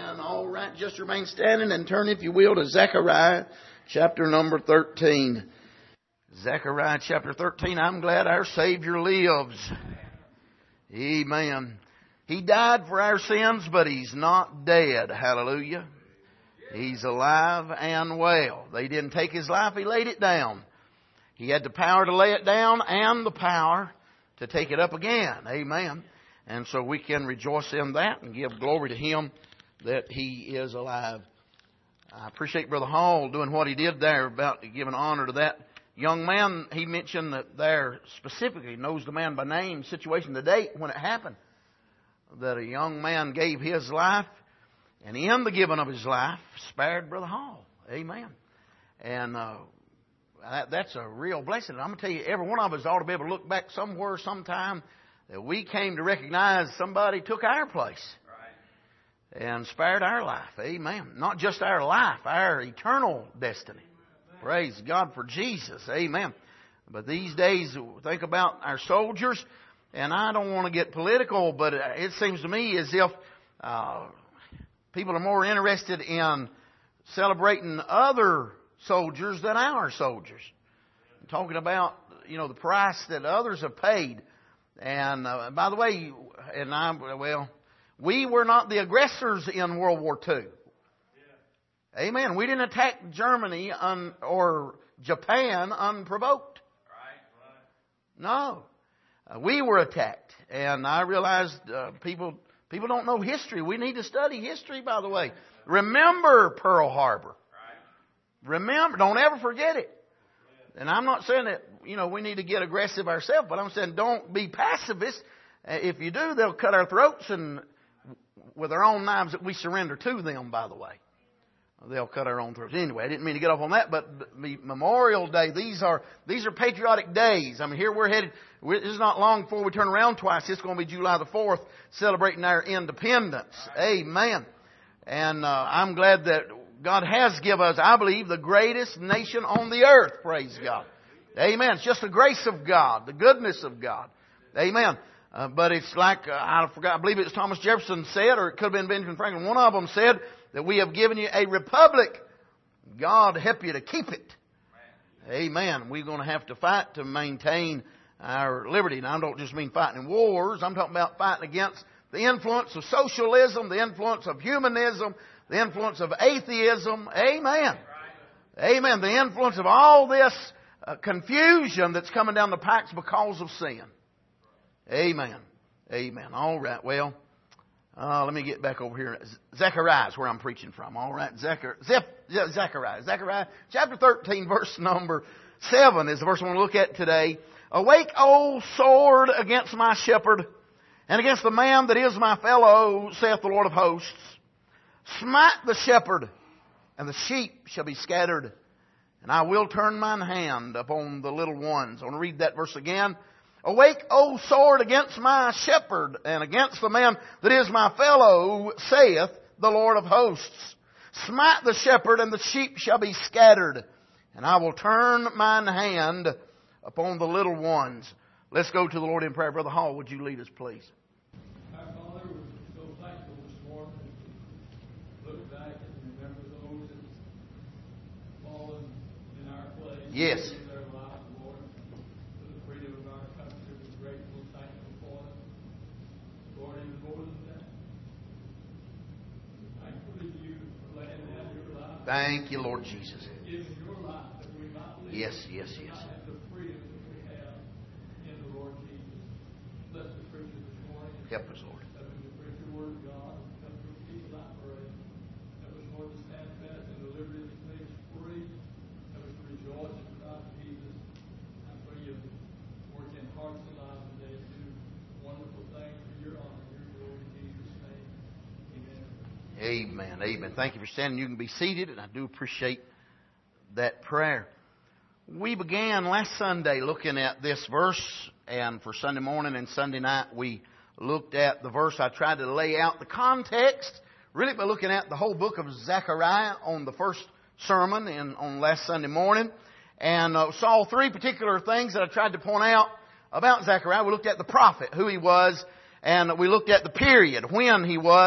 Amen. All right, just remain standing and turn, if you will, to Zechariah chapter number 13. Zechariah chapter 13, I'm glad our Savior lives. Amen. He died for our sins, but He's not dead. Hallelujah. He's alive and well. They didn't take His life, He laid it down. He had the power to lay it down and the power to take it up again. Amen. And so we can rejoice in that and give glory to Him that He is alive. I appreciate Brother Hall doing what he did there about giving honor to that young man. He mentioned that there specifically knows the man by name, situation, the date when it happened. That a young man gave his life, and in the giving of his life spared Brother Hall. Amen. And that's a real blessing. And I'm going to tell you, every one of us ought to be able to look back somewhere, sometime, that we came to recognize somebody took our place. Right. And spared our life. Amen. Not just our life, our eternal destiny. Amen. Praise God for Jesus. Amen. But these days, think about our soldiers. And I don't want to get political, but it seems to me as if people are more interested in celebrating other soldiers than our soldiers. I'm talking about, the price that others have paid. And by the way, we were not the aggressors in World War II. Yeah. Amen. We didn't attack Germany or Japan unprovoked. Right. No. We were attacked. And I realized people don't know history. We need to study history, by the way. Remember Pearl Harbor. Right. Remember. Don't ever forget it. And I'm not saying that, we need to get aggressive ourselves, but I'm saying don't be pacifists. If you do, they'll cut our throats and with our own knives that we surrender to them, by the way. They'll cut our own throats. Anyway, I didn't mean to get off on that, but Memorial Day, these are patriotic days. I mean, here we're headed. This is not long before we turn around twice. It's going to be July the 4th, celebrating our independence. Amen. And I'm glad that God has given us, I believe, the greatest nation on the earth. Praise God. Amen. It's just the grace of God, the goodness of God. Amen. But it's like, I believe it was Thomas Jefferson said, or it could have been Benjamin Franklin. One of them said that we have given you a republic. God help you to keep it. Amen. We're going to have to fight to maintain our liberty. And I don't just mean fighting in wars. I'm talking about fighting against the influence of socialism, the influence of humanism, the influence of atheism. Amen. Amen. The influence of all this confusion that's coming down the pipes because of sin. Amen. Amen. All right. Well, let me get back over here. Zechariah is where I'm preaching from. All right. Zechariah. Zechariah chapter 13, verse number 7 is the verse I want to look at today. Awake, O sword, against my shepherd, and against the man that is my fellow, saith the Lord of hosts. Smite the shepherd, and the sheep shall be scattered, and I will turn mine hand upon the little ones. I want to read that verse again. Awake, O sword, against my shepherd, and against the man that is my fellow, saith the Lord of hosts. Smite the shepherd, and the sheep shall be scattered, and I will turn mine hand upon the little ones. Let's go to the Lord in prayer. Brother Hall, would you lead us, please? Our Father, we're so thankful this morning to look back and remember those that have fallen in our place. Yes. Thank you, Lord Jesus. Yes, yes, yes. Help us, Lord. Amen. Amen. Thank you for standing. You can be seated, and I do appreciate that prayer. We began last Sunday looking at this verse, and for Sunday morning and Sunday night we looked at the verse. I tried to lay out the context, really by looking at the whole book of Zechariah on the first sermon on last Sunday morning, and saw three particular things that I tried to point out about Zechariah. We looked at the prophet, who he was, and we looked at the period, when he was.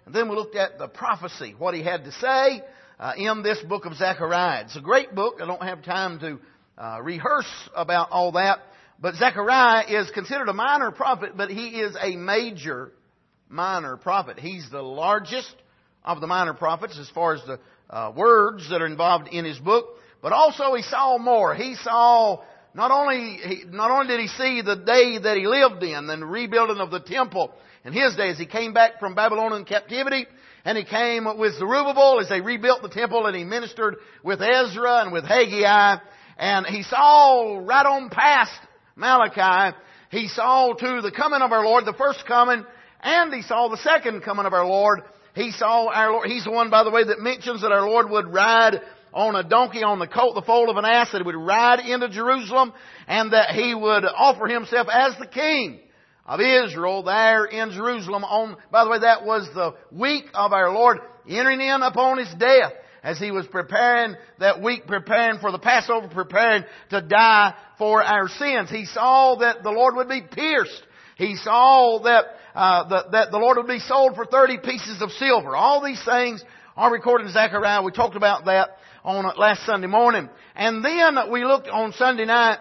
And then we looked at the prophecy, what he had to say in this book of Zechariah. It's a great book. I don't have time to rehearse about all that. But Zechariah is considered a minor prophet, but he is a major minor prophet. He's the largest of the minor prophets as far as the words that are involved in his book. But also he saw more. He saw, not only did he see the day that he lived in and the rebuilding of the temple in his day as he came back from Babylonian captivity, and he came with Zerubbabel as they rebuilt the temple, and he ministered with Ezra and with Haggai, and he saw right on past Malachi, he saw to the coming of our Lord, the first coming, and he saw the second coming of our Lord. He saw our Lord. He's the one, by the way, that mentions that our Lord would ride on a donkey on the colt, the foal of an ass, that he would ride into Jerusalem, and that he would offer himself as the king of Israel there in Jerusalem. By the way, that was the week of our Lord entering in upon his death, as he was preparing that week, preparing for the Passover, preparing to die for our sins. He saw that the Lord would be pierced. He saw that that the Lord would be sold for 30 pieces of silver. All these things are recorded in Zechariah. We talked about that on last Sunday morning. And then we looked on Sunday night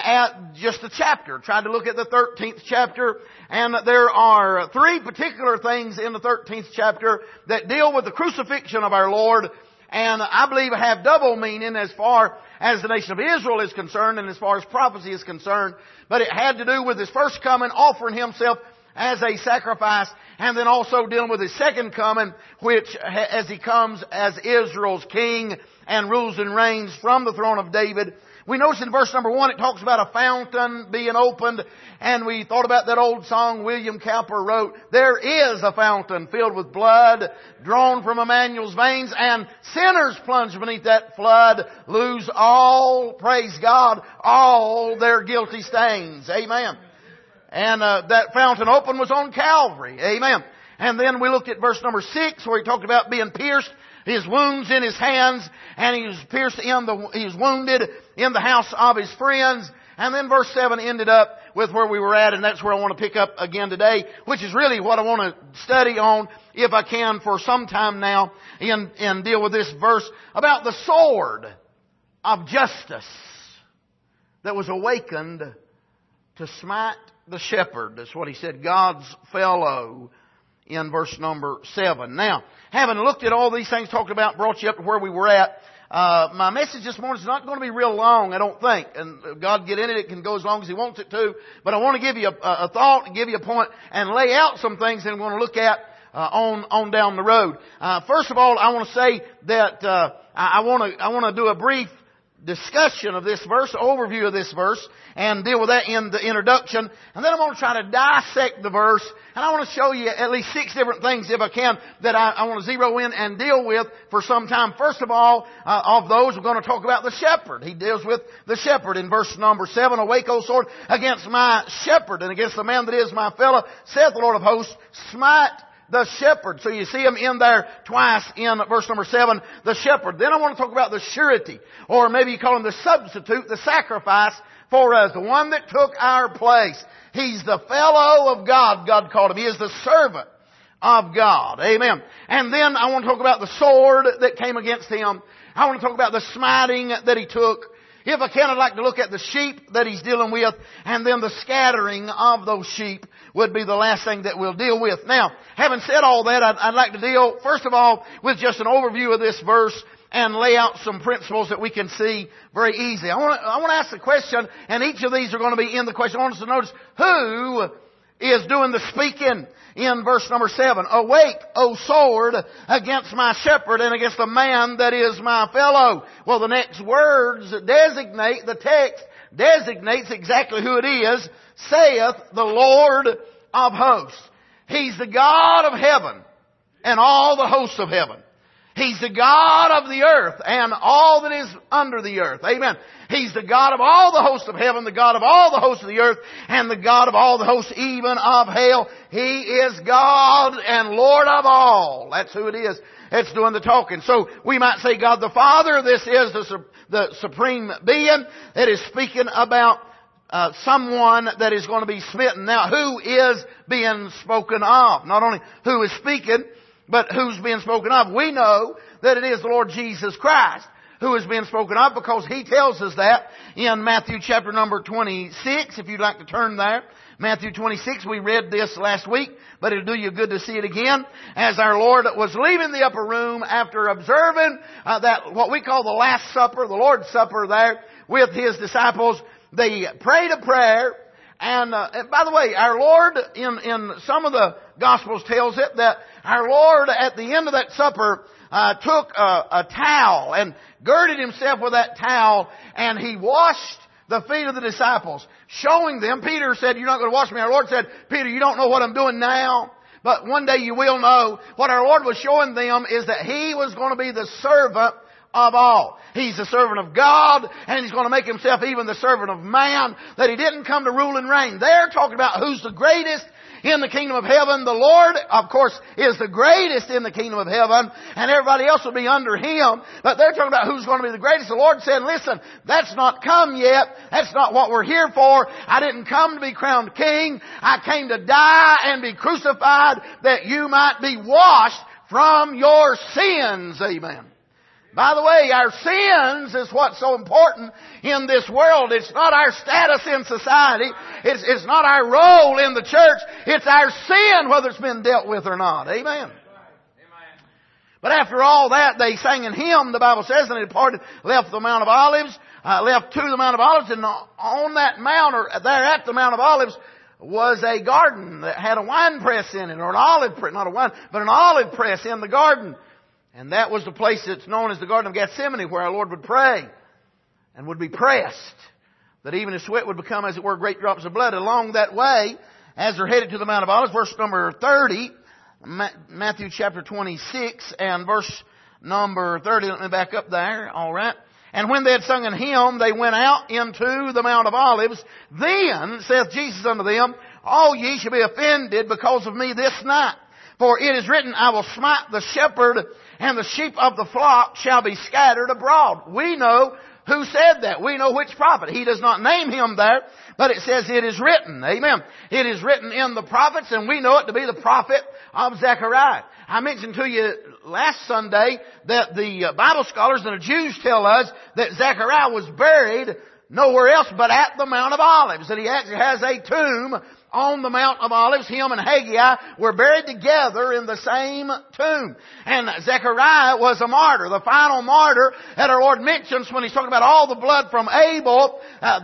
at just a chapter. Tried to look at the 13th chapter. And there are 3 particular things in the 13th chapter that deal with the crucifixion of our Lord, and I believe have double meaning as far as the nation of Israel is concerned and as far as prophecy is concerned. But it had to do with his first coming, offering himself as a sacrifice, and then also dealing with his second coming, which as he comes as Israel's king and rules and reigns from the throne of David. We notice in verse number 1 it talks about a fountain being opened, and we thought about that old song William Cowper wrote, "There is a fountain filled with blood, drawn from Emmanuel's veins, and sinners plunged beneath that flood lose all, praise God, all their guilty stains." Amen. And that fountain open was on Calvary. Amen. And then we looked at verse number 6 where he talked about being pierced, his wounds in his hands, and he was pierced he was wounded in the house of his friends. And then verse 7 ended up with where we were at, and that's where I want to pick up again today, which is really what I want to study on, if I can, for some time now, and deal with this verse about the sword of justice that was awakened to smite the shepherd. That's what he said, God's fellow, in verse number 7. Now, having looked at all these things, talked about, brought you up to where we were at, my message this morning is not going to be real long, I don't think. And God get in it, it can go as long as He wants it to. But I want to give you a thought, and give you a point, and lay out some things that I'm going to look at on down the road. First of all, I want to say that I want to do a brief discussion of this verse, overview of this verse, and deal with that in the introduction. And then I'm going to try to dissect the verse, and I want to show you at least 6 different things, if I can, that I want to zero in and deal with for some time. First of all, of those, we're going to talk about the shepherd. He deals with the shepherd in verse number 7. "Awake, O sword, against my shepherd, and against the man that is my fellow, saith the Lord of hosts, smite the shepherd." So you see him in there twice in verse number 7, the shepherd. Then I want to talk about the surety, or maybe you call him the substitute, the sacrifice for us, the one that took our place. He's the fellow of God, God called him. He is the servant of God. Amen. And then I want to talk about the sword that came against him. I want to talk about the smiting that he took. If I can, I'd like to look at the sheep that he's dealing with, and then the scattering of those sheep would be the last thing that we'll deal with. Now, having said all that, I'd like to deal, first of all, with just an overview of this verse and lay out some principles that we can see very easily. I want to ask the question, and each of these are going to be in the question. I want us to notice who is doing the speaking in verse number 7. "Awake, O sword, against my shepherd and against the man that is my fellow." Well, the next words designate, the text designates exactly who it is. "Saith the Lord of hosts." He's the God of heaven and all the hosts of heaven. He's the God of the earth and all that is under the earth. Amen. He's the God of all the hosts of heaven, the God of all the hosts of the earth, and the God of all the hosts even of hell. He is God and Lord of all. That's who it is. It's doing the talking. So we might say God the Father. This is the supreme being that is speaking about someone that is going to be smitten. Now, who is being spoken of? Not only who is speaking, But who's being spoken of? We know that it is the Lord Jesus Christ who is being spoken of, because He tells us that in Matthew chapter number 26, if you'd like to turn there. Matthew 26, we read this last week, but it'll do you good to see it again. As our Lord was leaving the upper room after observing that what we call the Last Supper, the Lord's Supper there with His disciples, they prayed a prayer. And by the way, our Lord, in some of the Gospels tells it that our Lord at the end of that supper took a towel and girded Himself with that towel, and He washed the feet of the disciples, showing them. Peter said, "You're not going to wash me." Our Lord said, "Peter, you don't know what I'm doing now, but one day you will know." What our Lord was showing them is that He was going to be the servant of all. He's the servant of God, and He's going to make Himself even the servant of man, that He didn't come to rule and reign. They're talking about who's the greatest in the kingdom of heaven. The Lord, of course, is the greatest in the kingdom of heaven, and everybody else will be under Him. But they're talking about who's going to be the greatest. The Lord said, "Listen, that's not come yet. That's not what we're here for. I didn't come to be crowned king. I came to die and be crucified that you might be washed from your sins." Amen. By the way, our sins is what's so important in this world. It's not our status in society. It's not our role in the church. It's our sin, whether it's been dealt with or not. Amen. But after all that, they sang an hymn, the Bible says, and they departed, left the Mount of Olives, left to the Mount of Olives, and on that mount, or there at the Mount of Olives, was a garden that had a wine press in it, or an olive press, not a wine, but an olive press in the garden. And that was the place that's known as the Garden of Gethsemane, where our Lord would pray and would be pressed, that even His sweat would become, as it were, great drops of blood. Along that way, as they're headed to the Mount of Olives, verse number 30, Matthew chapter 26 and verse number 30, let me back up there, all right. "And when they had sung an hymn, they went out into the Mount of Olives. Then saith Jesus unto them, All ye shall be offended because of me this night. For it is written, I will smite the shepherd, and the sheep of the flock shall be scattered abroad." We know who said that. We know which prophet. He does not name him there, but it says it is written. Amen. It is written in the prophets, and we know it to be the prophet of Zechariah. I mentioned to you last Sunday that the Bible scholars and the Jews tell us that Zechariah was buried nowhere else but at the Mount of Olives. That he actually has a tomb on the Mount of Olives. Him and Haggai were buried together in the same tomb. And Zechariah was a martyr, the final martyr that our Lord mentions when He's talking about all the blood from Abel,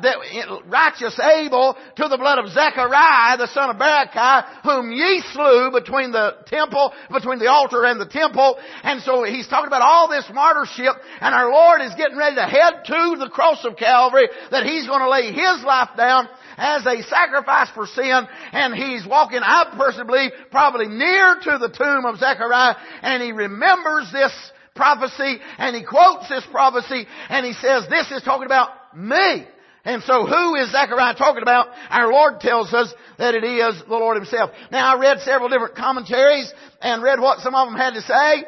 righteous Abel, to the blood of Zechariah, the son of Berechiah, whom ye slew between the temple, between the altar and the temple. And so He's talking about all this martyrship, and our Lord is getting ready to head to the cross of Calvary, that He's going to lay His life down as a sacrifice for sin, and He's walking, I personally believe, probably near to the tomb of Zechariah, and he remembers this prophecy, and he quotes this prophecy, and he says, "This is talking about me." And so who is Zechariah talking about? Our Lord tells us that it is the Lord Himself. Now, I read several different commentaries and read what some of them had to say,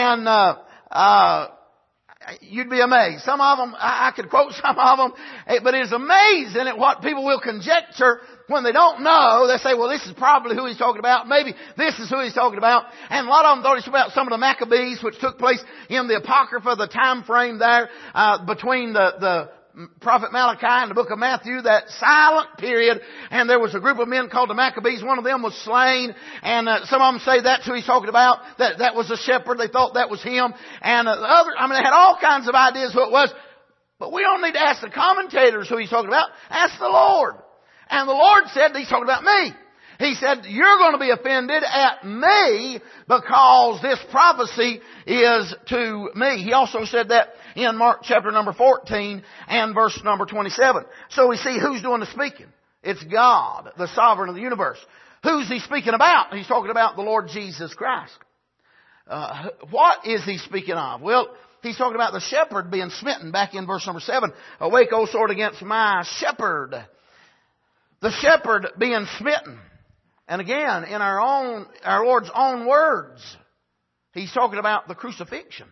and you'd be amazed. Some of them, I could quote some of them, but it's amazing at what people will conjecture when they don't know. They say, well, this is probably who He's talking about. Maybe this is who He's talking about. And a lot of them thought He's talking about some of the Maccabees, which took place in the Apocrypha, the time frame there, between the prophet Malachi and the book of Matthew, that silent period, and there was a group of men called the Maccabees. One of them was slain, and some of them say that's who He's talking about, that was a shepherd. They thought that was him, and they had all kinds of ideas who it was, but we don't need to ask the commentators who He's talking about. Ask the Lord. And the Lord said He's talking about me. He said, you're going to be offended at me because this prophecy is to me. He also said that in Mark chapter number 14 and verse number 27. So we see who's doing the speaking. It's God, the sovereign of the universe. Who's He speaking about? He's talking about the Lord Jesus Christ. What is He speaking of? Well, He's talking about the shepherd being smitten back in verse number 7. Awake, O sword, against my shepherd. The shepherd being smitten. And again, in our Lord's own words, He's talking about the crucifixion.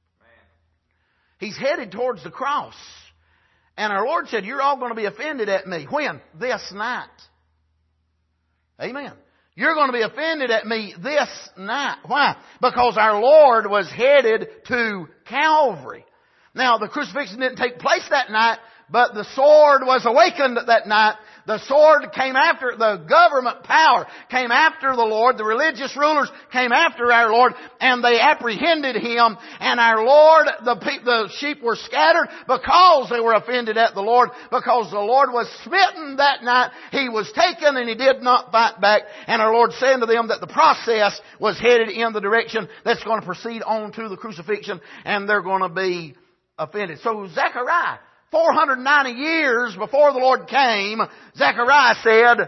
He's headed towards the cross. And our Lord said, you're all going to be offended at me. When? This night. Amen. You're going to be offended at me this night. Why? Because our Lord was headed to Calvary. Now, the crucifixion didn't take place that night, but the sword was awakened that night. The sword came after, the government power came after the Lord. The religious rulers came after our Lord, and they apprehended Him. And our Lord, the sheep were scattered because they were offended at the Lord, because the Lord was smitten that night. He was taken and He did not fight back. And our Lord said to them that the process was headed in the direction that's going to proceed on to the crucifixion, and they're going to be offended. So Zechariah, 490 years before the Lord came, Zechariah said,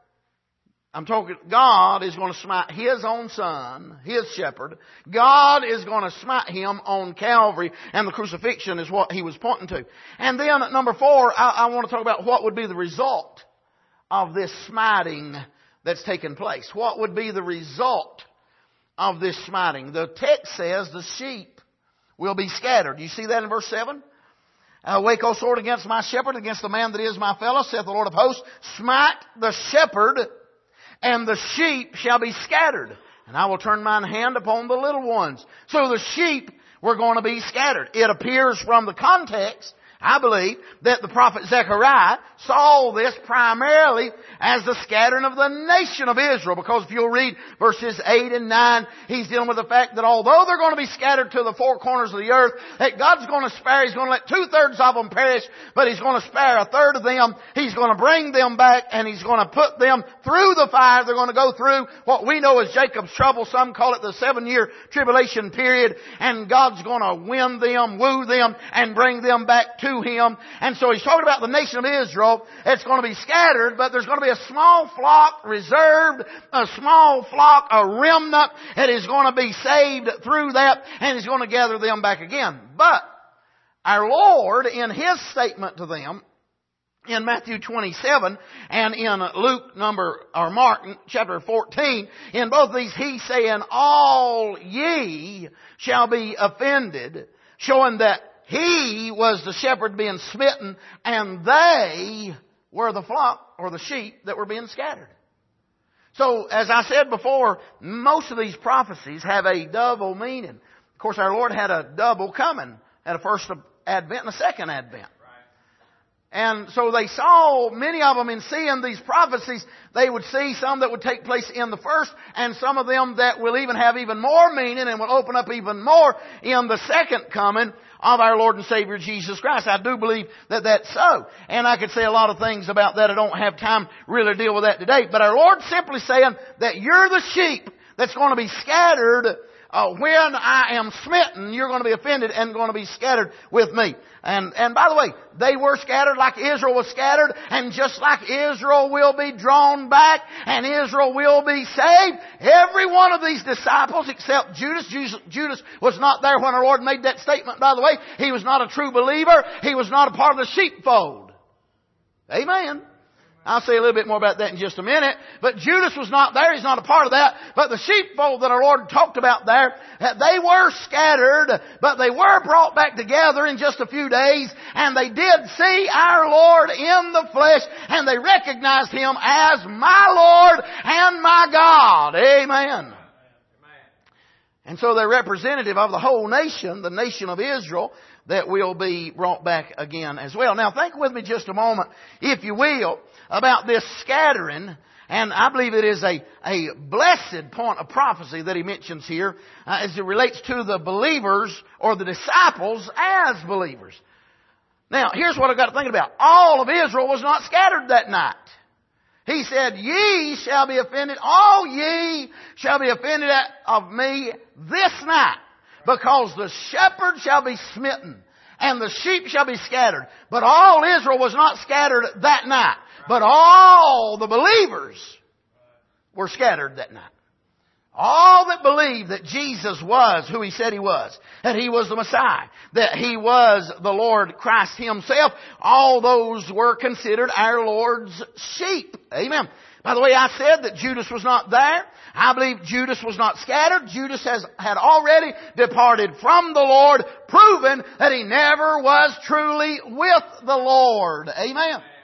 God is going to smite His own Son, His shepherd. God is going to smite Him on Calvary, and the crucifixion is what he was pointing to. And then at number 4, I want to talk about what would be the result of this smiting that's taken place. What would be the result of this smiting? The text says the sheep will be scattered. You see that in verse 7? Awake, O sword, against my shepherd, against the man that is my fellow, saith the Lord of hosts. Smite the shepherd, and the sheep shall be scattered. And I will turn mine hand upon the little ones. So the sheep were going to be scattered. It appears from the context, I believe, that the prophet Zechariah saw this primarily as the scattering of the nation of Israel. Because if you'll read verses 8 and 9, he's dealing with the fact that although they're going to be scattered to the four corners of the earth, that God's going to spare, He's going to let 2/3 of them perish, but He's going to spare 1/3 of them. He's going to bring them back, and He's going to put them through the fire. They're going to go through what we know as Jacob's trouble. Some call it the 7-year tribulation period. And God's going to win them, woo them, and bring them back to Him. And so He's talking about the nation of Israel. It's going to be scattered, but there's going to be a small flock reserved, a small flock, a remnant that is going to be saved through that, and He's going to gather them back again. But our Lord, in His statement to them, in Matthew 27 and in Mark chapter 14, in both these He's saying, all ye shall be offended, showing that He was the shepherd being smitten, and they were the flock or the sheep that were being scattered. So, as I said before, most of these prophecies have a double meaning. Of course, our Lord had a double coming at a first advent and a second advent. And so they saw, many of them in seeing these prophecies, they would see some that would take place in the first, and some of them that will even have even more meaning and will open up even more in the second coming of our Lord and Savior Jesus Christ. I do believe that that's so. And I could say a lot of things about that. I don't have time really to deal with that today. But our Lord's simply saying that you're the sheep that's going to be scattered when I am smitten. You're going to be offended and going to be scattered with me. And by the way, they were scattered like Israel was scattered, and just like Israel will be drawn back and Israel will be saved, every one of these disciples except Judas. Judas was not there when our Lord made that statement, by the way. He was not a true believer. He was not a part of the sheepfold. Amen. I'll say a little bit more about that in just a minute. But Judas was not there. He's not a part of that. But the sheepfold that our Lord talked about there, they were scattered, but they were brought back together in just a few days. And they did see our Lord in the flesh, and they recognized Him as my Lord and my God. Amen. And so they're representative of the whole nation, the nation of Israel, that will be brought back again as well. Now think with me just a moment, if you will, about this scattering. And I believe it is a blessed point of prophecy that he mentions here as it relates to the believers or the disciples as believers. Now, here's what I've got to think about. All of Israel was not scattered that night. He said, ye shall be offended, all ye shall be offended of me this night, because the shepherd shall be smitten, and the sheep shall be scattered. But all Israel was not scattered that night. But all the believers were scattered that night. All that believed that Jesus was who He said He was, that He was the Messiah, that He was the Lord Christ Himself, all those were considered our Lord's sheep. Amen. By the way, I said that Judas was not there. I believe Judas was not scattered. Judas had already departed from the Lord, proving that he never was truly with the Lord. Amen.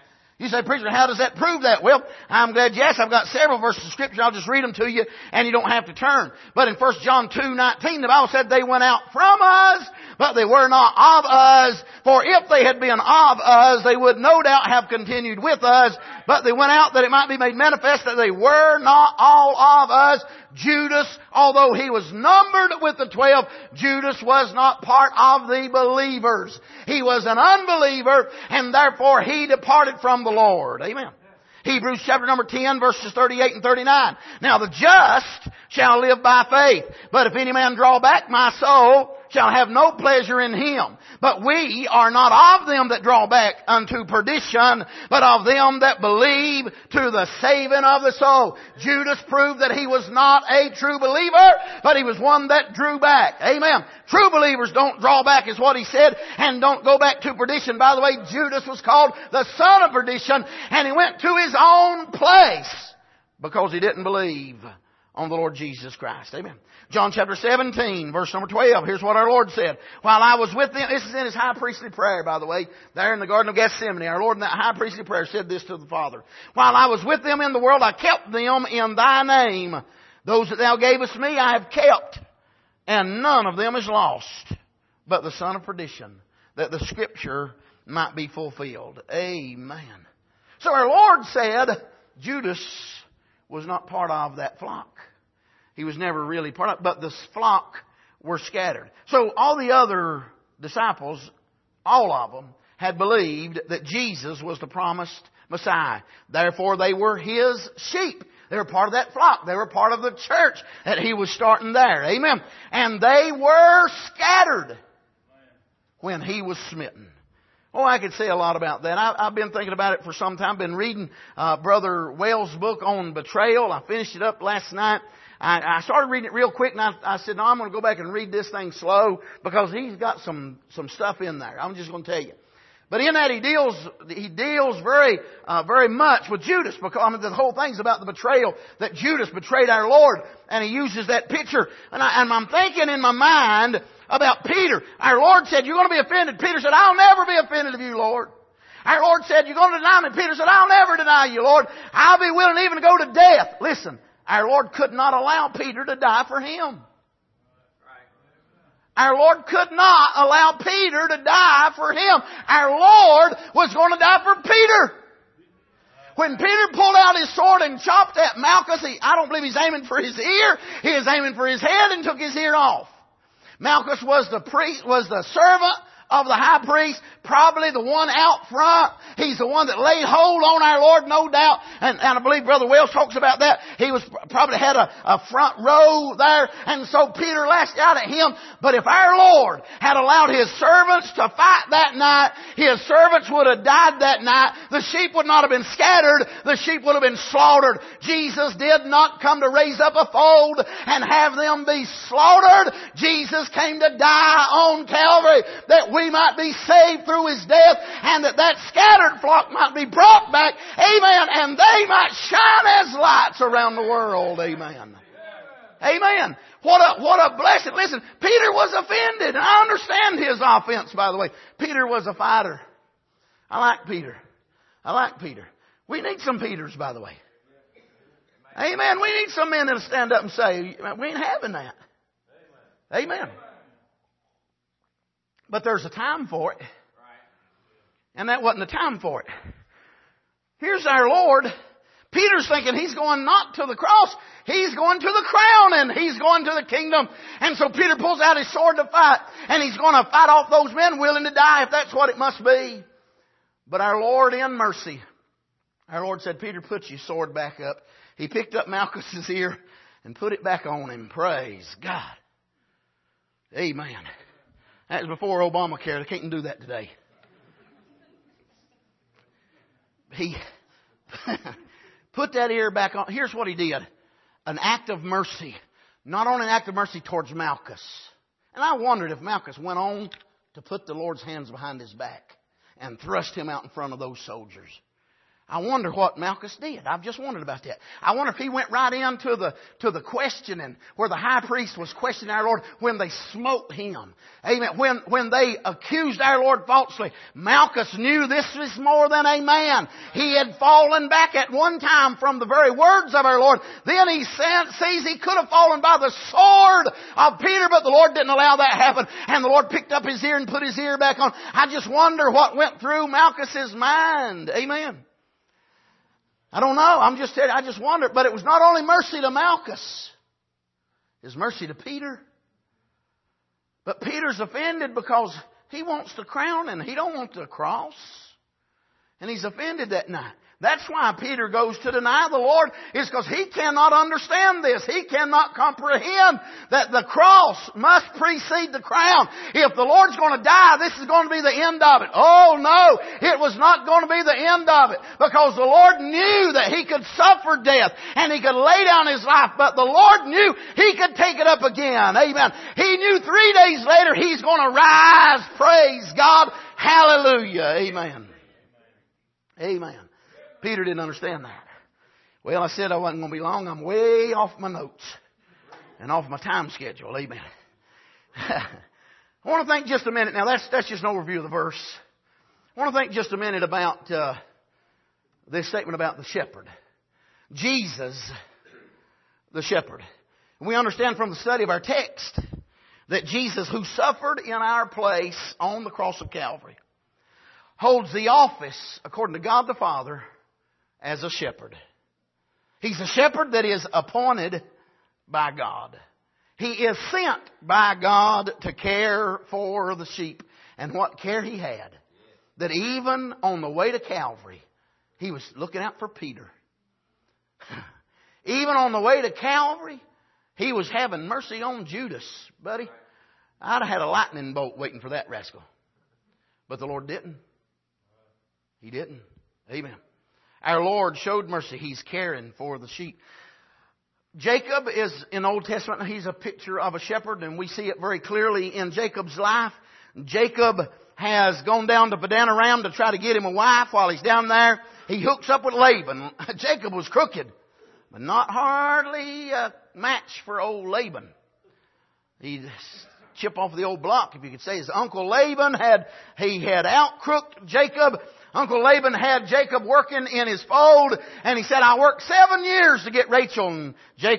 You say, preacher, how does that prove that? Well, I'm glad you asked. I've got several verses of Scripture. I'll just read them to you, and you don't have to turn. But in 1 John 2:19, the Bible said they went out from us, but they were not of us. For if they had been of us, they would no doubt have continued with us. But they went out that it might be made manifest that they were not all of us. Judas, although he was numbered with the 12, Judas was not part of the believers. He was an unbeliever, and therefore he departed from the Lord. Amen. Hebrews chapter number 10, verses 38 and 39. Now the just shall live by faith. But if any man draw back, my soul shall have no pleasure in him. But we are not of them that draw back unto perdition, but of them that believe to the saving of the soul. Judas proved that he was not a true believer, but he was one that drew back. Amen. True believers don't draw back is what he said, and don't go back to perdition. By the way, Judas was called the son of perdition, and he went to his own place because he didn't believe on the Lord Jesus Christ. Amen. John chapter 17, verse number 12. Here's what our Lord said. While I was with them, this is in His high priestly prayer, by the way, there in the Garden of Gethsemane. Our Lord in that high priestly prayer said this to the Father. While I was with them in the world, I kept them in Thy name. Those that Thou gavest me, I have kept. And none of them is lost, but the son of perdition, that the Scripture might be fulfilled. Amen. So our Lord said Judas was not part of that flock. He was never really part of it, but the flock were scattered. So all the other disciples, all of them, had believed that Jesus was the promised Messiah. Therefore they were His sheep. They were part of that flock. They were part of the church that He was starting there. Amen. And they were scattered when He was smitten. Oh, I could say a lot about that. I've been thinking about it for some time. I've been reading Brother Wells' book on betrayal. I finished it up last night. I started reading it real quick, and I said, no, I'm going to go back and read this thing slow because he's got some stuff in there. I'm just going to tell you. But in that he deals very much with Judas, because the whole thing's about the betrayal, that Judas betrayed our Lord, and he uses that picture. And I'm thinking in my mind about Peter. Our Lord said, you're going to be offended. Peter said, I'll never be offended of you, Lord. Our Lord said, you're going to deny me. Peter said, I'll never deny you, Lord. I'll be willing even to go to death. Listen, our Lord could not allow Peter to die for Him. Our Lord could not allow Peter to die for Him. Our Lord was going to die for Peter. When Peter pulled out his sword and chopped at Malchus, I don't believe he's aiming for his ear. He was aiming for his head and took his ear off. Malchus was the servant of the high priest, probably the one out front. He's the one that laid hold on our Lord, no doubt. And I believe Brother Wells talks about that. He was probably had a front row there. And so Peter lashed out at him. But if our Lord had allowed His servants to fight that night, His servants would have died that night. The sheep would not have been scattered. The sheep would have been slaughtered. Jesus did not come to raise up a fold and have them be slaughtered. Jesus came to die on Calvary that we might be saved through His death, and that scattered flock might be brought back. Amen. And they might shine as lights around the world. Amen. Amen. What a blessing. Listen, Peter was offended. And I understand his offense, by the way. Peter was a fighter. I like Peter. We need some Peters, by the way. Amen. We need some men that'll stand up and say, we ain't having that. Amen. But there's a time for it. And that wasn't the time for it. Here's our Lord. Peter's thinking he's going not to the cross. He's going to the crown, and he's going to the kingdom. And so Peter pulls out his sword to fight. And he's going to fight off those men willing to die if that's what it must be. But our Lord in mercy, our Lord said, Peter, put your sword back up. He picked up Malchus's ear and put it back on him. Praise God. Amen. That was before Obamacare. They can't do that today. He put that ear back on. Here's what he did. An act of mercy. Not only an act of mercy towards Malchus. And I wondered if Malchus went on to put the Lord's hands behind his back and thrust him out in front of those soldiers. I wonder what Malchus did. I've just wondered about that. I wonder if he went right into the questioning where the high priest was questioning our Lord when they smote him. Amen. When they accused our Lord falsely, Malchus knew this was more than a man. He had fallen back at one time from the very words of our Lord. Then he sees he could have fallen by the sword of Peter, but the Lord didn't allow that to happen. And the Lord picked up his ear and put his ear back on. I just wonder what went through Malchus's mind. Amen. I don't know. I just wonder. But it was not only mercy to Malchus. It was mercy to Peter. But Peter's offended because he wants the crown and he don't want the cross. And he's offended that night. That's why Peter goes to deny the Lord, is because he cannot understand this. He cannot comprehend that the cross must precede the crown. If the Lord's going to die, this is going to be the end of it. Oh no, it was not going to be the end of it, because the Lord knew that He could suffer death and He could lay down His life, but the Lord knew He could take it up again. Amen. He knew 3 days later He's going to rise. Praise God. Hallelujah. Amen. Amen. Peter didn't understand that. Well, I said I wasn't going to be long. I'm way off my notes and off my time schedule. Amen. I want to think just a minute. Now, that's just an overview of the verse. I want to think just a minute about this statement about the shepherd. Jesus, the shepherd. We understand from the study of our text that Jesus, who suffered in our place on the cross of Calvary, holds the office, according to God the Father, as a shepherd. He's a shepherd that is appointed by God. He is sent by God to care for the sheep. And what care He had, that even on the way to Calvary, He was looking out for Peter. Even on the way to Calvary, He was having mercy on Judas, buddy. I'd have had a lightning bolt waiting for that rascal. But the Lord didn't. He didn't. Amen. Our Lord showed mercy. He's caring for the sheep. Jacob is, in the Old Testament, he's a picture of a shepherd, and we see it very clearly in Jacob's life. Jacob has gone down to Padanaram to try to get him a wife. While he's down there, he hooks up with Laban. Jacob was crooked, but not hardly a match for old Laban. He'd chip off the old block, if you could say. His uncle Laban had out-crooked Jacob. Uncle Laban had Jacob working in his fold, and he said, I worked 7 years to get Rachel. And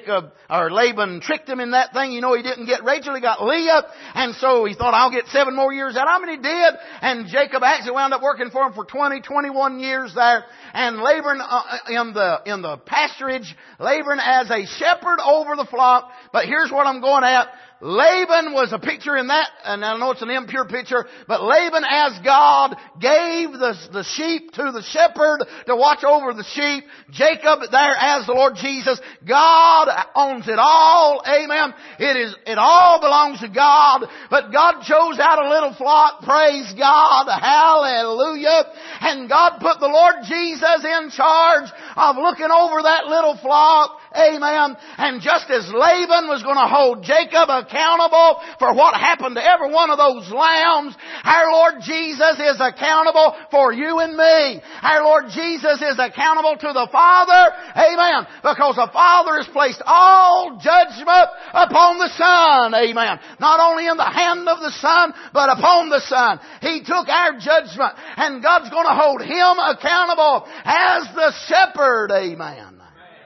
Laban tricked him in that thing. You know, he didn't get Rachel, he got Leah. And so he thought, I'll get 7 more years out. How many did? And Jacob actually wound up working for him for 21 years there. And Laban in the pasturage, Laban as a shepherd over the flock. But here's what I'm going at. Laban was a picture in that, and I know it's an impure picture, but Laban as God gave the sheep to the shepherd to watch over the sheep. Jacob there as the Lord Jesus. God owns it all. Amen. It all belongs to God, but God chose out a little flock. Praise God. Hallelujah. And God put the Lord Jesus in charge of looking over that little flock. Amen. And just as Laban was going to hold Jacob accountable for what happened to every one of those lambs, our Lord Jesus is accountable for you and me. Our Lord Jesus is accountable to the Father. Amen. Because the Father has placed all judgment upon the Son. Amen. Not only in the hand of the Son, but upon the Son. He took our judgment, and God's going to hold Him accountable as the shepherd. Amen.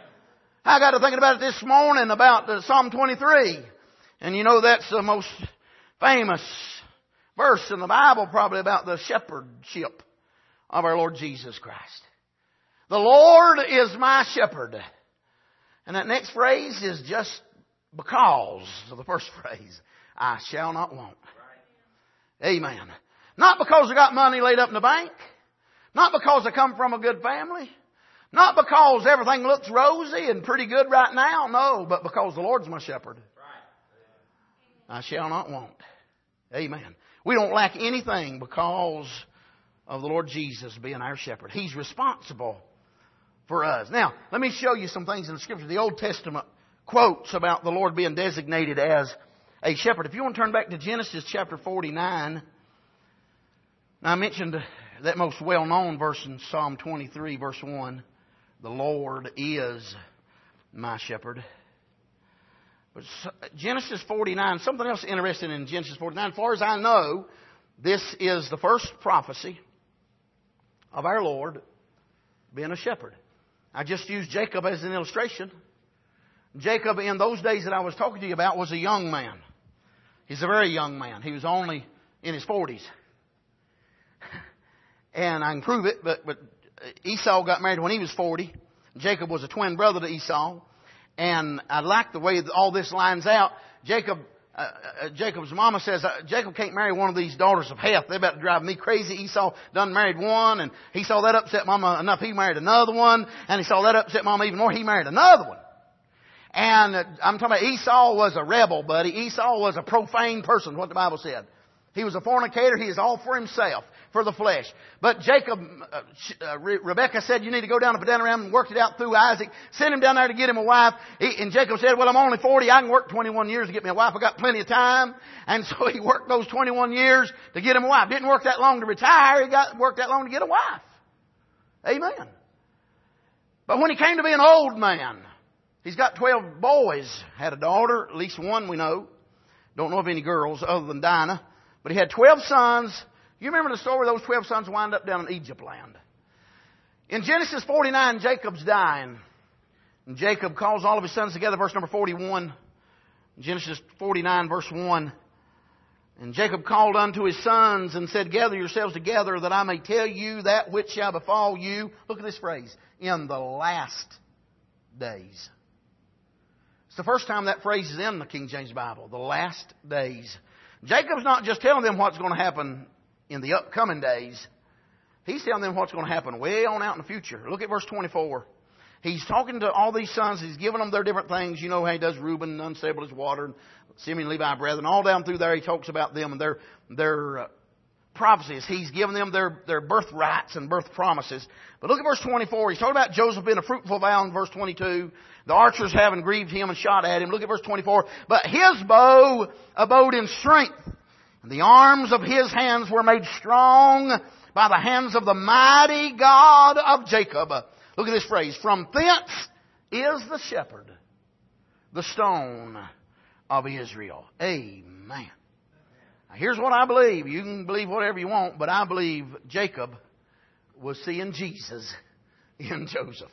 I got to thinking about it this morning about Psalm 23. And you know that's the most famous verse in the Bible probably about the shepherdship of our Lord Jesus Christ. The Lord is my shepherd. And that next phrase is just because of the first phrase. I shall not want. Amen. Not because I got money laid up in the bank. Not because I come from a good family. Not because everything looks rosy and pretty good right now. No, but because the Lord's my shepherd. I shall not want. Amen. We don't lack anything because of the Lord Jesus being our shepherd. He's responsible for us. Now, let me show you some things in the Scripture. The Old Testament quotes about the Lord being designated as a shepherd. If you want to turn back to Genesis chapter 49. Now, I mentioned that most well-known verse in Psalm 23, verse 1. The Lord is my shepherd. But Genesis 49, something else interesting in Genesis 49. As far as I know, this is the first prophecy of our Lord being a shepherd. I just used Jacob as an illustration. Jacob, in those days that I was talking to you about, was a young man. He's a very young man. He was only in his 40s. And I can prove it, but Esau got married when he was 40. Jacob was a twin brother to Esau. And I like the way all this lines out. Jacob's mama says, Jacob can't marry one of these daughters of Heth. They're about to drive me crazy. Esau done married one, and he saw that upset mama enough. He married another one, and he saw that upset mama even more. He married another one. And I'm talking about Esau was a rebel, buddy. Esau was a profane person, what the Bible said. He was a fornicator. He is all for himself, for the flesh. But Jacob, Rebekah said, you need to go down to Padanaram and work it out through Isaac. Send him down there to get him a wife. And Jacob said, well, I'm only 40. I can work 21 years to get me a wife. I got plenty of time. And so he worked those 21 years to get him a wife. Didn't work that long to retire. He worked that long to get a wife. Amen. But when he came to be an old man, he's got 12 boys. Had a daughter, at least one we know. Don't know of any girls other than Dinah. But he had 12 sons. You remember the story? Those 12 sons wind up down in Egypt land. In Genesis 49, Jacob's dying. And Jacob calls all of his sons together, verse number 41. Genesis 49, verse 1. And Jacob called unto his sons and said, gather yourselves together that I may tell you that which shall befall you. Look at this phrase. In the last days. It's the first time that phrase is in the King James Bible. The last days. Jacob's not just telling them what's going to happen in the upcoming days. He's telling them what's going to happen way on out in the future. Look at verse 24. He's talking to all these sons. He's giving them their different things. You know how he does Reuben, unstable as water, and Simeon, Levi, brethren. All down through there he talks about them and their prophecies. He's given them their birthrights and birth promises. But look at verse 24. He's talking about Joseph being a fruitful vow in verse 22. The archers having grieved him and shot at him. Look at verse 24. But his bow abode in strength, and the arms of his hands were made strong by the hands of the mighty God of Jacob. Look at this phrase. From thence is the shepherd, the stone of Israel. Amen. Now, here's what I believe. You can believe whatever you want, but I believe Jacob was seeing Jesus in Joseph.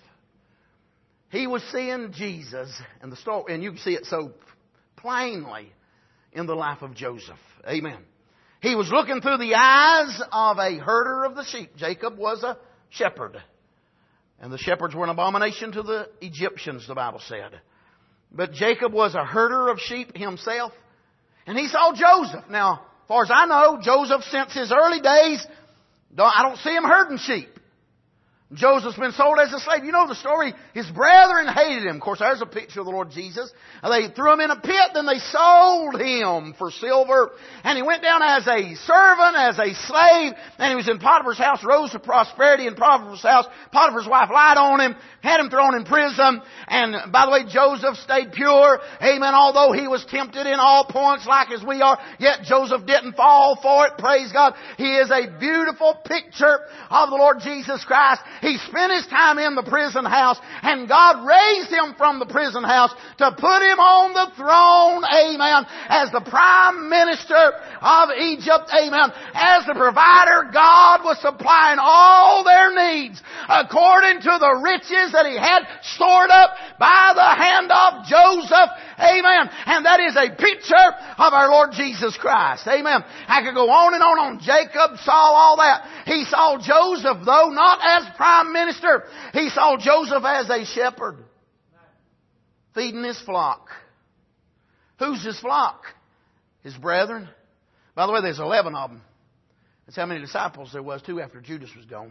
He was seeing Jesus in the story, and you can see it so plainly in the life of Joseph. Amen. He was looking through the eyes of a herder of the sheep. Jacob was a shepherd. And the shepherds were an abomination to the Egyptians, the Bible said. But Jacob was a herder of sheep himself. And he saw Joseph. Now, as far as I know, Joseph, since his early days, I don't see him herding sheep. Joseph's been sold as a slave. You know the story. His brethren hated him. Of course, there's a picture of the Lord Jesus. They threw him in a pit, then they sold him for silver. And he went down as a servant, as a slave. And he was in Potiphar's house, rose to prosperity in Potiphar's house. Potiphar's wife lied on him, had him thrown in prison. And by the way, Joseph stayed pure. Amen. Although he was tempted in all points like as we are, yet Joseph didn't fall for it. Praise God. He is a beautiful picture of the Lord Jesus Christ. He spent his time in the prison house, and God raised him from the prison house to put him on the throne, amen, as the prime minister of Egypt, amen. As the provider, God was supplying all their needs according to the riches that he had stored up by the hand of Joseph, amen. And that is a picture of our Lord Jesus Christ, amen. I could go on and on. Jacob saw all that. He saw Joseph, though not as prime minister, he saw Joseph as a shepherd, feeding his flock. Who's his flock? His brethren. By the way, there's 11 of them. That's how many disciples there was, too, after Judas was gone.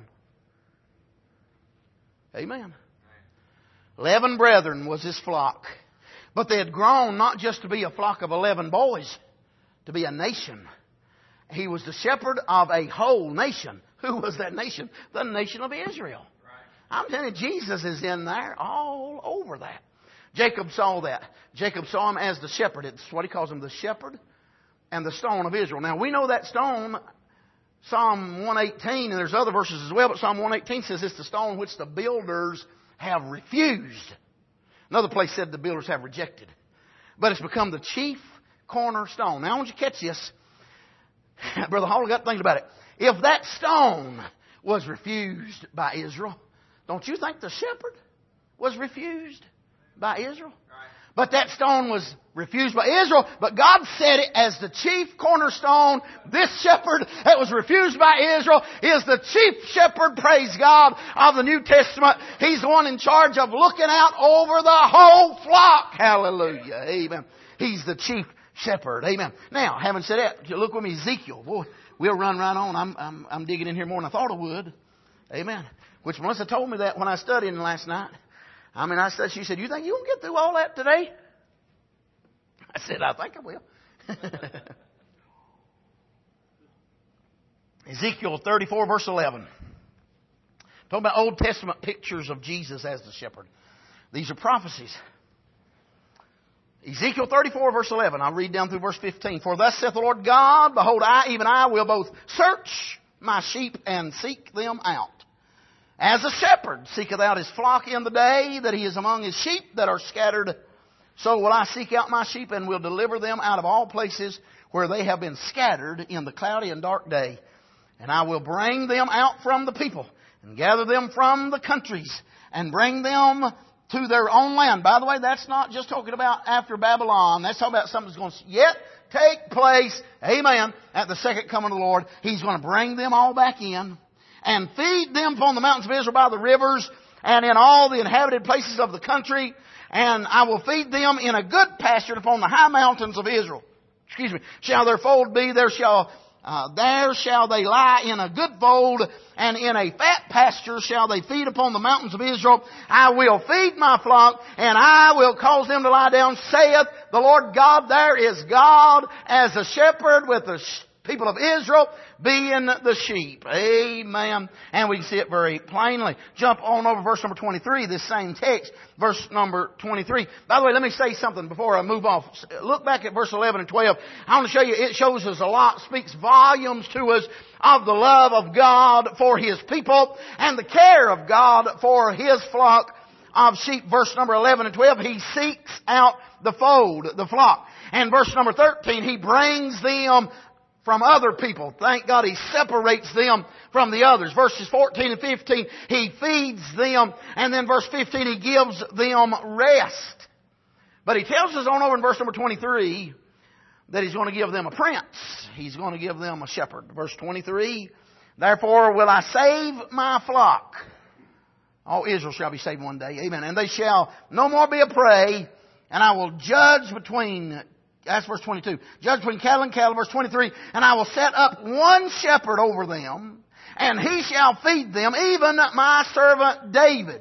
Amen. 11 brethren was his flock. But they had grown not just to be a flock of 11 boys, to be a nation. He was the shepherd of a whole nation. Who was that nation? The nation of Israel. I'm telling you, Jesus is in there all over that. Jacob saw that. Jacob saw him as the shepherd. It's what he calls him, the shepherd and the stone of Israel. Now, we know that stone Psalm 118, and there's other verses as well, but Psalm 118 says it's the stone which the builders have refused. Another place said the builders have rejected. But it's become the chief cornerstone. Now I want you to catch this. Brother Hall got to think about it. If that stone was refused by Israel, don't you think the shepherd was refused by Israel? But that stone was refused by Israel. But God said it as the chief cornerstone. This shepherd that was refused by Israel is the chief shepherd, praise God, of the New Testament. He's the one in charge of looking out over the whole flock. Hallelujah. Amen. He's the chief shepherd. Amen. Now, having said that, look with me, Ezekiel. Boy, we'll run right on. I'm digging in here more than I thought I would. Amen. Which Melissa told me that when I studied last night. She said, you think you can get through all that today? I said, I think I will. Ezekiel 34 verse 11. Talking about Old Testament pictures of Jesus as the shepherd. These are prophecies. Ezekiel 34 verse 11. I'll read down through verse 15. For thus saith the Lord God, behold, even I will both search my sheep and seek them out. As a shepherd seeketh out his flock in the day that he is among his sheep that are scattered, so will I seek out my sheep and will deliver them out of all places where they have been scattered in the cloudy and dark day. And I will bring them out from the people and gather them from the countries and bring them to their own land. By the way, that's not just talking about after Babylon. That's talking about something that's going to yet take place, amen, at the second coming of the Lord. He's going to bring them all back in and feed them upon the mountains of Israel by the rivers and in all the inhabited places of the country. And I will feed them in a good pasture upon the high mountains of Israel. Shall their fold be, there shall they lie in a good fold, and in a fat pasture shall they feed upon the mountains of Israel. I will feed my flock, and I will cause them to lie down, saith the Lord God. There is God as a shepherd with the people of Israel being the sheep. Amen. And we can see it very plainly. Jump on over verse number 23, this same text. Verse number 23. By the way, let me say something before I move off. Look back at verse 11 and 12. I want to show you, it shows us a lot, speaks volumes to us of the love of God for His people and the care of God for His flock of sheep. Verse number 11 and 12, He seeks out the fold, the flock. And verse number 13, He brings them from other people. Thank God He separates them from the others. Verses 14 and 15, He feeds them. And then verse 15, He gives them rest. But He tells us on over in verse number 23 that He's going to give them a prince. He's going to give them a shepherd. Verse 23, therefore will I save my flock. All Israel shall be saved one day. Amen. And they shall no more be a prey. And I will judge between... That's verse 22. Judge between cattle and cattle. Verse 23. And I will set up one shepherd over them, and he shall feed them, even my servant David.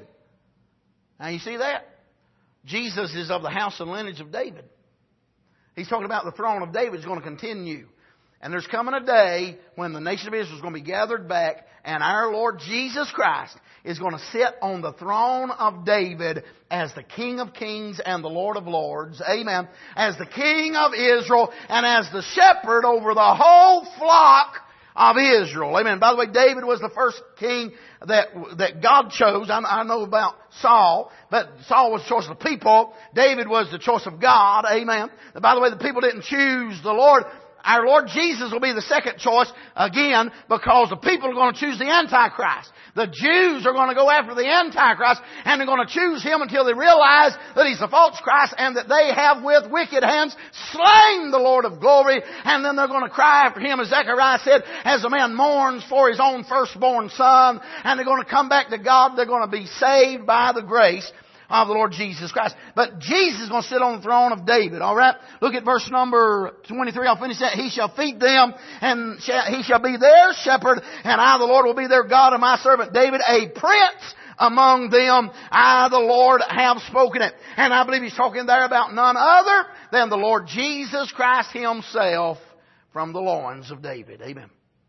Now you see that? Jesus is of the house and lineage of David. He's talking about the throne of David is going to continue. And there's coming a day when the nation of Israel is going to be gathered back, and our Lord Jesus Christ is going to sit on the throne of David as the King of Kings and the Lord of Lords. Amen. As the King of Israel and as the shepherd over the whole flock of Israel. Amen. By the way, David was the first king that God chose. I know about Saul, but Saul was the choice of the people. David was the choice of God. Amen. By the way, the people didn't choose the Lord. Our Lord Jesus will be the second choice again because the people are going to choose the Antichrist. The Jews are going to go after the Antichrist and they're going to choose him until they realize that he's the false Christ and that they have with wicked hands slain the Lord of glory. And then they're going to cry after him, as Zechariah said, as a man mourns for his own firstborn son. And they're going to come back to God. They're going to be saved by the grace of the Lord Jesus Christ. But Jesus is going to sit on the throne of David. All right? Look at verse number 23. I'll finish that. He shall feed them, and he shall be their shepherd, and I, the Lord, will be their God, and my servant David, a prince among them. I, the Lord, have spoken it. And I believe he's talking there about none other than the Lord Jesus Christ himself from the loins of David. Amen.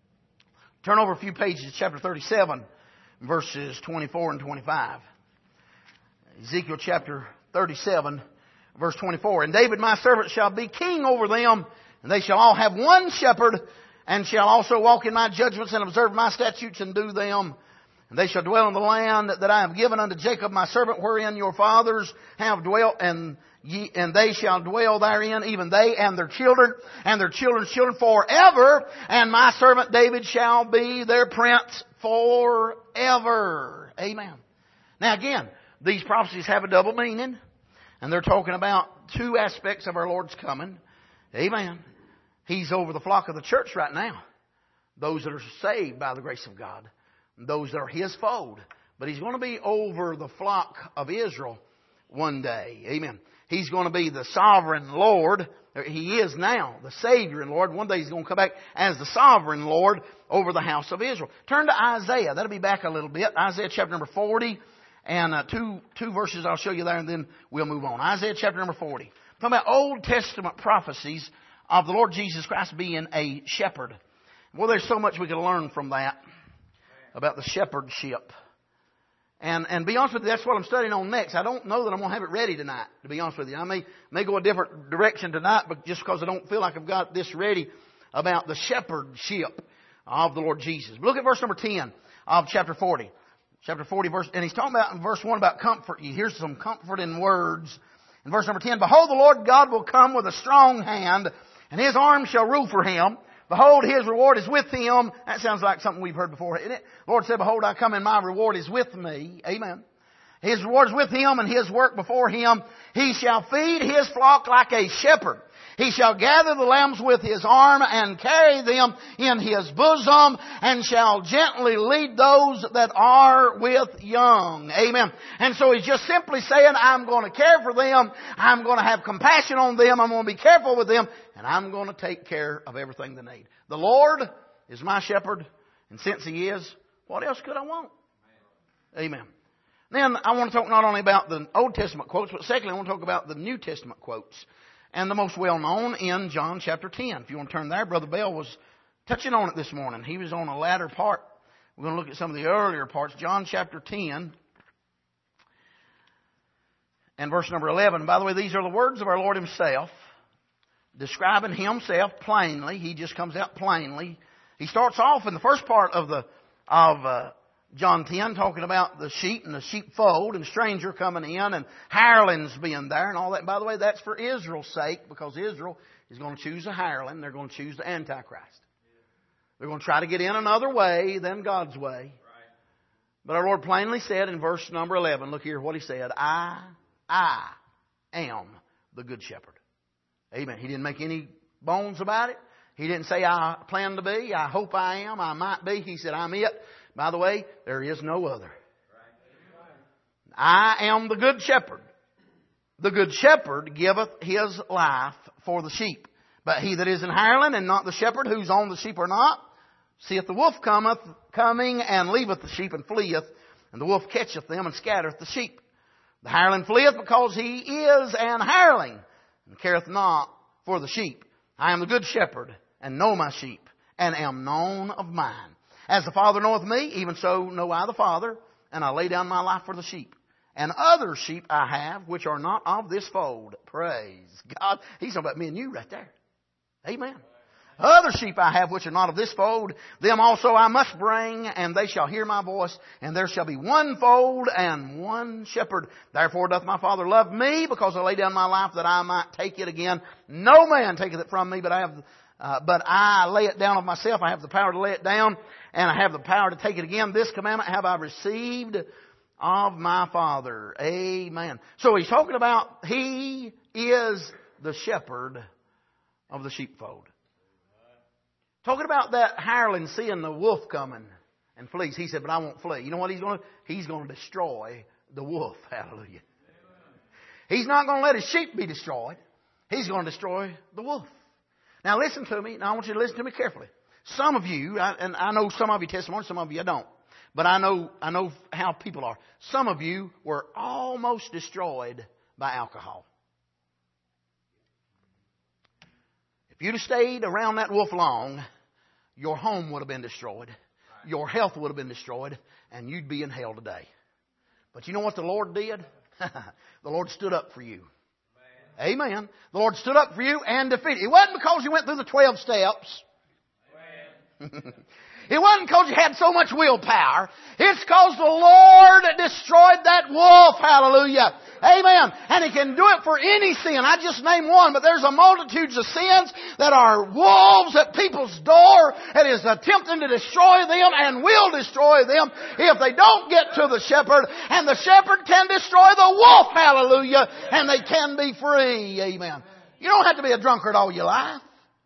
Turn over a few pages to chapter 37, verses 24 and 25. Ezekiel chapter 37, verse 24. And David my servant shall be king over them, and they shall all have one shepherd, and shall also walk in my judgments and observe my statutes and do them. And they shall dwell in the land that I have given unto Jacob my servant, wherein your fathers have dwelt, and they shall dwell therein, even they and their children's children forever. And my servant David shall be their prince forever. Amen. Now again, these prophecies have a double meaning, and they're talking about two aspects of our Lord's coming. Amen. He's over the flock of the church right now. Those that are saved by the grace of God. Those that are His fold. But He's going to be over the flock of Israel one day. Amen. He's going to be the sovereign Lord. He is now the Savior and Lord. One day He's going to come back as the sovereign Lord over the house of Israel. Turn to Isaiah. That'll be back a little bit. Isaiah chapter number 40. And two verses I'll show you there, and then we'll move on. Isaiah chapter number 40. Talking about Old Testament prophecies of the Lord Jesus Christ being a shepherd. Well, there's so much we can learn from that. About the shepherdship. And be honest with you, that's what I'm studying on next. I don't know that I'm going to have it ready tonight, to be honest with you. I may go a different direction tonight, but just because I don't feel like I've got this ready about the shepherdship of the Lord Jesus. But look at verse number 10 of chapter 40. Chapter 40, and he's talking about in verse 1 about comfort. Here's some comforting words. In verse number 10, behold, the Lord God will come with a strong hand, and His arm shall rule for Him. Behold, His reward is with Him. That sounds like something we've heard before, isn't it? The Lord said, behold, I come and my reward is with me. Amen. His reward is with Him and His work before Him. He shall feed His flock like a shepherd. He shall gather the lambs with His arm and carry them in His bosom, and shall gently lead those that are with young. Amen. And so He's just simply saying, I'm going to care for them. I'm going to have compassion on them. I'm going to be careful with them. And I'm going to take care of everything they need. The Lord is my shepherd. And since He is, what else could I want? Amen. Then I want to talk not only about the Old Testament quotes, but secondly I want to talk about the New Testament quotes. And the most well known in John chapter 10. If you want to turn there, Brother Bell was touching on it this morning. He was on a latter part. We're going to look at some of the earlier parts. John chapter 10 and verse number 11. By the way, these are the words of our Lord Himself, describing Himself plainly. He just comes out plainly. He starts off in the first part of John 10 talking about the sheep and the sheepfold and stranger coming in and hirelings being there and all that. By the way, that's for Israel's sake, because Israel is going to choose a hireling. They're going to choose the Antichrist. They're going to try to get in another way than God's way. But our Lord plainly said in verse number 11, look here what He said, I am the good shepherd. Amen. He didn't make any bones about it. He didn't say, I plan to be, I hope I am, I might be. He said, I'm it. By the way, there is no other. I am the good shepherd. The good shepherd giveth his life for the sheep. But he that is an hireling and not the shepherd, whose own the sheep are not, seeth the wolf coming and leaveth the sheep and fleeth, and the wolf catcheth them and scattereth the sheep. The hireling fleeth because he is an hireling, and careth not for the sheep. I am the good shepherd, and know my sheep, and am known of mine. As the Father knoweth me, even so know I the Father, and I lay down my life for the sheep. And other sheep I have, which are not of this fold. Praise God. He's talking about me and you right there. Amen. Other sheep I have, which are not of this fold, them also I must bring, and they shall hear my voice, and there shall be one fold and one shepherd. Therefore doth my Father love me, because I lay down my life that I might take it again. No man taketh it from me, but I lay it down of myself. I have the power to lay it down, and I have the power to take it again. This commandment have I received of my Father. Amen. So He's talking about He is the shepherd of the sheepfold. Talking about that hireling seeing the wolf coming and flees. He said, but I won't flee. You know what He's going to do? He's going to destroy the wolf. Hallelujah. He's not going to let His sheep be destroyed. He's going to destroy the wolf. Now listen to me. Now I want you to listen to me carefully. Some of you, and I know some of you testimony, some of you I don't. But I know how people are. Some of you were almost destroyed by alcohol. If you'd have stayed around that wolf long, your home would have been destroyed. Your health would have been destroyed. And you'd be in hell today. But you know what the Lord did? The Lord stood up for you. Amen. The Lord stood up for you and defeated. It wasn't because you went through the 12 steps. It wasn't because you had so much willpower. It's because the Lord destroyed that wolf. Hallelujah. Amen. And He can do it for any sin. I just named one, but there's a multitude of sins that are wolves at people's door and is attempting to destroy them and will destroy them if they don't get to the shepherd. And the shepherd can destroy the wolf. Hallelujah. And they can be free. Amen. You don't have to be a drunkard all your life.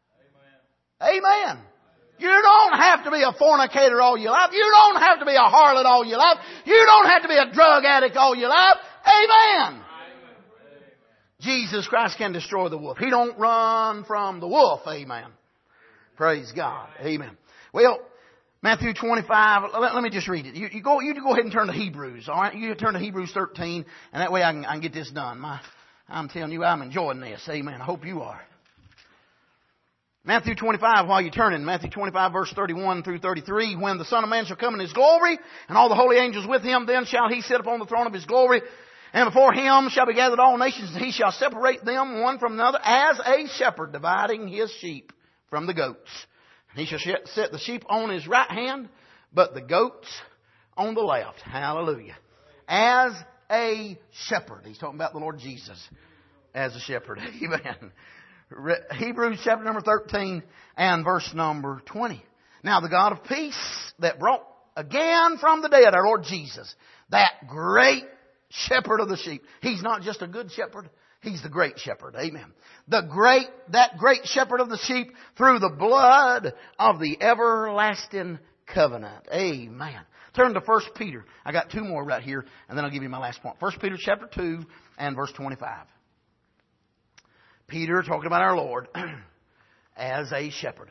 Amen. You don't have to be a fornicator all your life. You don't have to be a harlot all your life. You don't have to be a drug addict all your life. Amen. Jesus Christ can destroy the wolf. He don't run from the wolf. Amen. Praise God. Amen. Well, Matthew 25, let me just read it. You go ahead and turn to Hebrews. All right, you turn to Hebrews 13, and that way I can get this done. I'm telling you, I'm enjoying this. Amen. I hope you are. Matthew 25, while you're turning, Matthew 25 verse 31 through 33, when the Son of Man shall come in His glory, and all the holy angels with Him, then shall He sit upon the throne of His glory, and before Him shall be gathered all nations, and He shall separate them one from another, as a shepherd dividing His sheep from the goats. And He shall set the sheep on His right hand, but the goats on the left. Hallelujah. As a shepherd. He's talking about the Lord Jesus as a shepherd. Amen. Hebrews chapter number 13 and verse number 20. Now the God of peace that brought again from the dead our Lord Jesus, that great shepherd of the sheep. He's not just a good shepherd. He's the great shepherd. Amen. That great shepherd of the sheep through the blood of the everlasting covenant. Amen. Turn to 1 Peter. I got two more right here, and then I'll give you my last point. 1 Peter chapter 2 and verse 25. Peter talking about our Lord as a shepherd.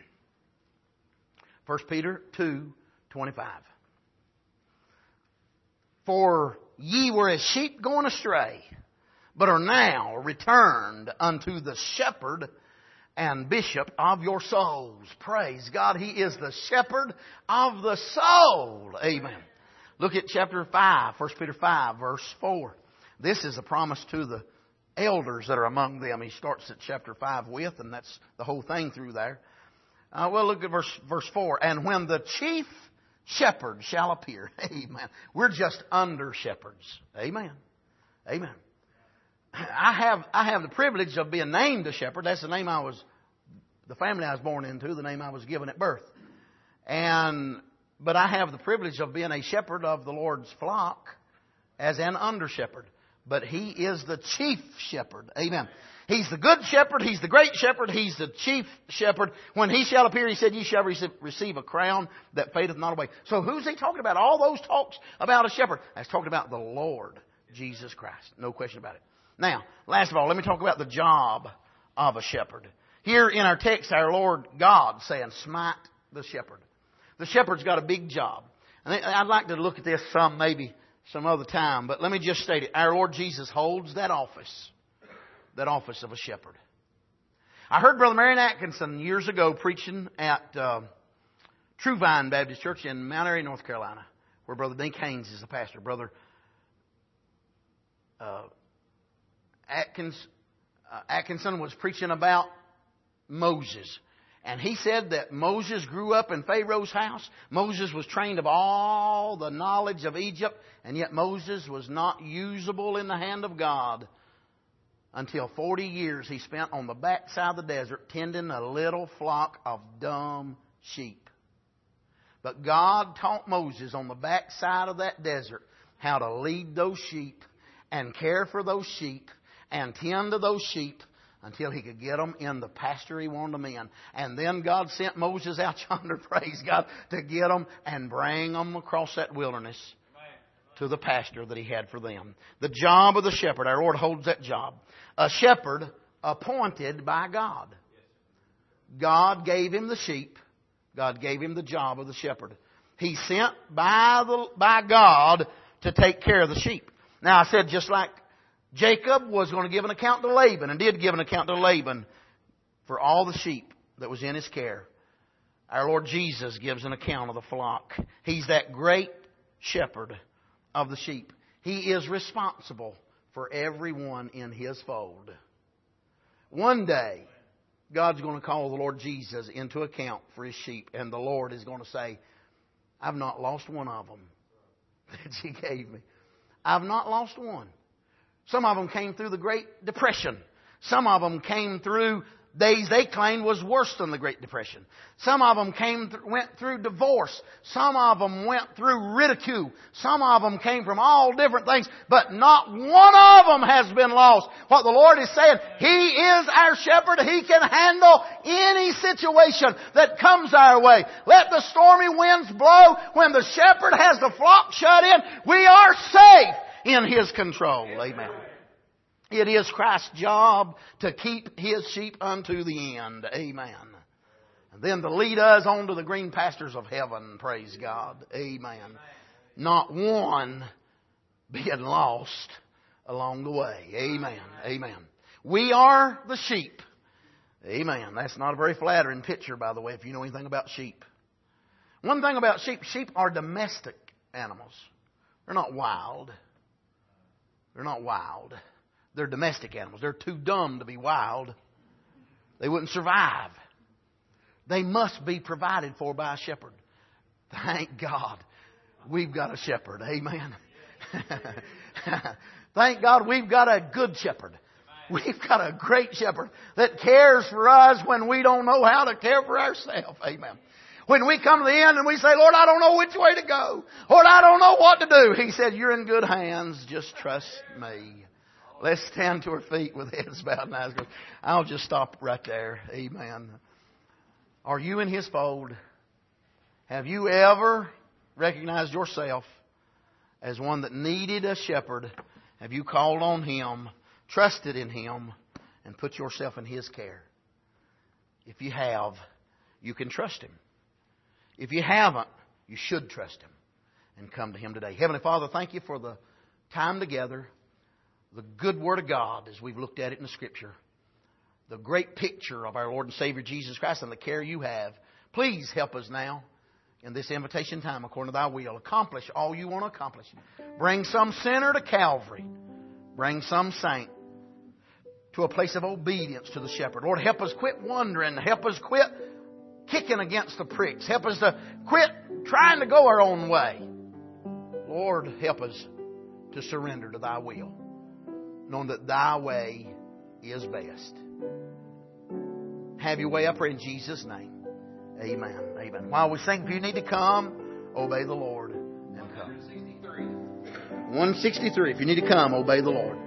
1 Peter 2:25. For ye were as sheep going astray, but are now returned unto the shepherd and bishop of your souls. Praise God. He is the shepherd of the soul. Amen. Look at chapter 5, 1 Peter 5, verse 4. This is a promise to the elders that are among them. He starts at chapter 5 with, and that's the whole thing through there. Well, look at verse 4. And when the chief shepherd shall appear. Amen. We're just under shepherds. Amen. Amen. I have the privilege of being named a shepherd. That's the name the family I was born into, the name I was given at birth. But I have the privilege of being a shepherd of the Lord's flock as an under shepherd. But He is the chief shepherd. Amen. He's the good shepherd. He's the great shepherd. He's the chief shepherd. When He shall appear, He said, ye shall receive a crown that fadeth not away. So who's He talking about? All those talks about a shepherd. That's talking about the Lord Jesus Christ. No question about it. Now, last of all, let me talk about the job of a shepherd. Here in our text, our Lord God saying, smite the shepherd. The shepherd's got a big job. And I'd like to look at this maybe some other time, but let me just state it. Our Lord Jesus holds that office of a shepherd. I heard Brother Marion Atkinson years ago preaching at True Vine Baptist Church in Mount Airy, North Carolina, where Brother Dink Haynes is the pastor. Brother Atkinson was preaching about Moses. And he said that Moses grew up in Pharaoh's house. Moses was trained of all the knowledge of Egypt. And yet Moses was not usable in the hand of God until 40 years he spent on the backside of the desert tending a little flock of dumb sheep. But God taught Moses on the backside of that desert how to lead those sheep and care for those sheep and tend to those sheep until he could get them in the pasture he wanted them in. And then God sent Moses out yonder, praise God, to get them and bring them across that wilderness to the pasture that He had for them. The job of the shepherd, our Lord holds that job. A shepherd appointed by God. God gave him the sheep. God gave him the job of the shepherd. He's sent by God to take care of the sheep. Now I said just like Jacob was going to give an account to Laban and did give an account to Laban for all the sheep that was in his care. Our Lord Jesus gives an account of the flock. He's that great shepherd of the sheep. He is responsible for everyone in His fold. One day, God's going to call the Lord Jesus into account for His sheep. And the Lord is going to say, I've not lost one of them that you gave me. I've not lost one. Some of them came through the Great Depression. Some of them came through days they claimed was worse than the Great Depression. Some of them went through divorce. Some of them went through ridicule. Some of them came from all different things. But not one of them has been lost. What the Lord is saying, He is our shepherd. He can handle any situation that comes our way. Let the stormy winds blow. When the shepherd has the flock shut in, we are safe in His control. Amen. It is Christ's job to keep His sheep unto the end. Amen. And then to lead us on to the green pastures of heaven. Praise God. Amen. Not one being lost along the way. Amen. Amen. We are the sheep. Amen. That's not a very flattering picture, by the way, if you know anything about sheep. One thing about sheep are domestic animals. They're not wild. They're not wild. They're domestic animals. They're too dumb to be wild. They wouldn't survive. They must be provided for by a shepherd. Thank God we've got a shepherd. Amen. Thank God we've got a good shepherd. We've got a great shepherd that cares for us when we don't know how to care for ourselves. Amen. When we come to the end and we say, Lord, I don't know which way to go. Lord, I don't know what to do. He said, you're in good hands. Just trust me. Let's stand to our feet with heads bowed and eyes closed. I'll just stop right there. Amen. Are you in His fold? Have you ever recognized yourself as one that needed a shepherd? Have you called on Him, trusted in Him, and put yourself in His care? If you have, you can trust Him. If you haven't, you should trust Him and come to Him today. Heavenly Father, thank You for the time together. The good Word of God as we've looked at it in the Scripture. The great picture of our Lord and Savior Jesus Christ and the care You have. Please help us now in this invitation time according to Thy will. Accomplish all You want to accomplish. Bring some sinner to Calvary. Bring some saint to a place of obedience to the shepherd. Lord, help us quit wandering. Help us quit kicking against the pricks. Help us to quit trying to go our own way. Lord, help us to surrender to Thy will, knowing that Thy way is best. Have Your way, I pray in Jesus' name. Amen. Amen. While we sing, if you need to come, obey the Lord and come. 163. If you need to come, obey the Lord.